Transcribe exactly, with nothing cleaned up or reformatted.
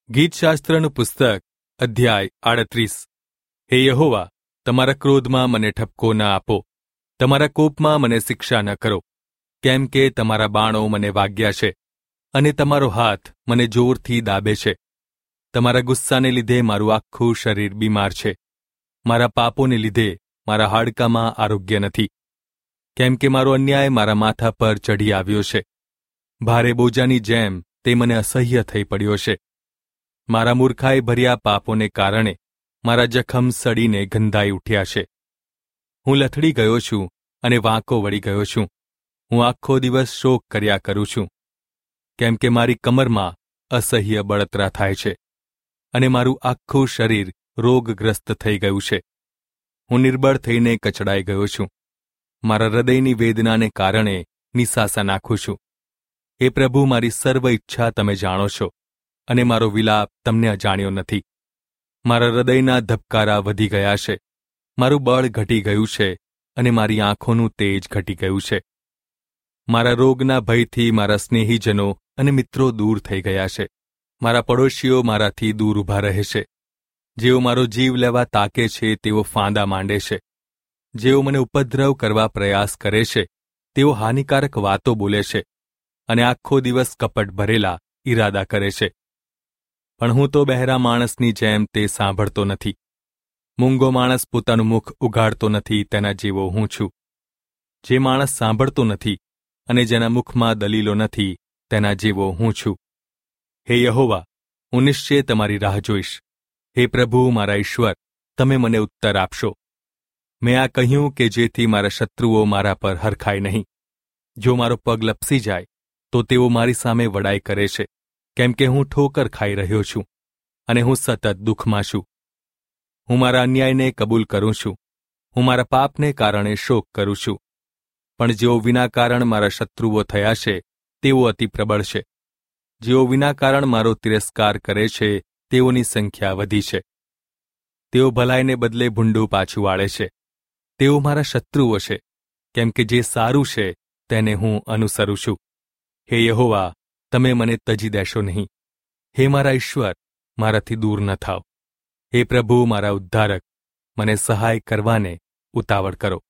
ગીતશાસ્ત્રનું પુસ્તક અધ્યાય આડત્રીસ. હે યહોવા, તમારા ક્રોધમાં મને ઠપકો ન આપો, તમારા કોપમાં મને શિક્ષા ન કરો, કેમ કે તમારા બાણો મને વાગ્યા છે અને તમારો હાથ મને જોરથી દાબે છે. તમારા ગુસ્સાને લીધે મારું આખું શરીર બીમાર છે. મારા પાપોને લીધે મારા હાડકામાં આરોગ્ય નથી, કેમ કે મારો અન્યાય મારા માથા પર ચઢી આવ્યો છે. ભારે બોજાની જેમ તે મને અસહ્ય થઈ પડ્યો છે. મારા મૂર્ખાઈ ભર્યા પાપોને કારણે મારા જખમ સડીને ગંધાઈ ઉઠ્યા છે. હું લથડી ગયો છું અને વાંકો વળી ગયો છું. હું આખો દિવસ શોક કર્યા કરું છું, કેમ કે મારી કમરમાં અસહ્ય બળતરા થાય છે અને મારું આખું શરીર રોગગ્રસ્ત થઈ ગયું છે. હું નિર્બળ થઈને કચડાઈ ગયો છું. મારા હૃદયની વેદનાને કારણે નિસાસા નાખું છું. હે પ્રભુ, મારી સર્વ ઈચ્છા તમે જાણો છો અને મારો વિલાપ તમને અજાણ્યો નથી. મારા હૃદયના ધબકારા વધી ગયા છે, મારું બળ ઘટી ગયું છે અને મારી આંખોનું તેજ ઘટી ગયું છે. મારા રોગના ભયથી મારા સ્નેહીજનો અને મિત્રો દૂર થઈ ગયા છે. મારા પડોશીઓ મારાથી દૂર ઊભા રહે છે. જેઓ મારો જીવ લેવા તાકે છે તેઓ ફાંદા માંડે છે. જેઓ મને ઉપદ્રવ કરવા પ્રયાસ કરે છે તેઓ હાનિકારક વાતો બોલે છે અને આખો દિવસ કપટ ભરેલા ઈરાદા કરે છે. પણ હું તો બહેરા માણસની જેમ તે સાંભળતો નથી. મૂંગો માણસ પોતાનું મુખ ઉઘાડતો નથી, તેના જેવો હું છું. જે માણસ સાંભળતો નથી અને જેના મુખમાં દલીલો નથી, તેના જેવો હું છું. હે યહોવા, હું નિશ્ચય તમારી રાહ જોઈશ. હે પ્રભુ, મારા ઈશ્વર, તમે મને ઉત્તર આપશો. મેં આ કહ્યું કે જેથી મારા શત્રુઓ મારા પર હરખાય નહીં. જો મારો પગ લપસી જાય તો તેઓ મારી સામે વડાઈ કરે છે, કેમ કે હું ઠોકર ખાઈ રહ્યો છું અને હું સતત દુઃખમાં છું. હું મારા અન્યાયને કબૂલ કરું છું. હું મારા પાપને કારણે શોક કરું છું. પણ જેઓ વિના કારણ મારા શત્રુઓ થયા છે તેઓ અતિ પ્રબળ છે. જેઓ વિના કારણ મારો તિરસ્કાર કરે છે તેઓની સંખ્યા વધી છે. તેઓ ભલાઈને બદલે ભૂંડું પાછું વાળે છે. તેઓ મારા શત્રુઓ છે, કેમ કે જે સારું છે તેને હું અનુસરું છું. હે યહોવા, તમે મને તજી દેશો નહીં. હે મારા ઈશ્વર, મારાથી દૂર ન થાવ. હે પ્રભુ, મારા ઉદ્ધારક, મને સહાય કરવાને ઉતાવળ કરો.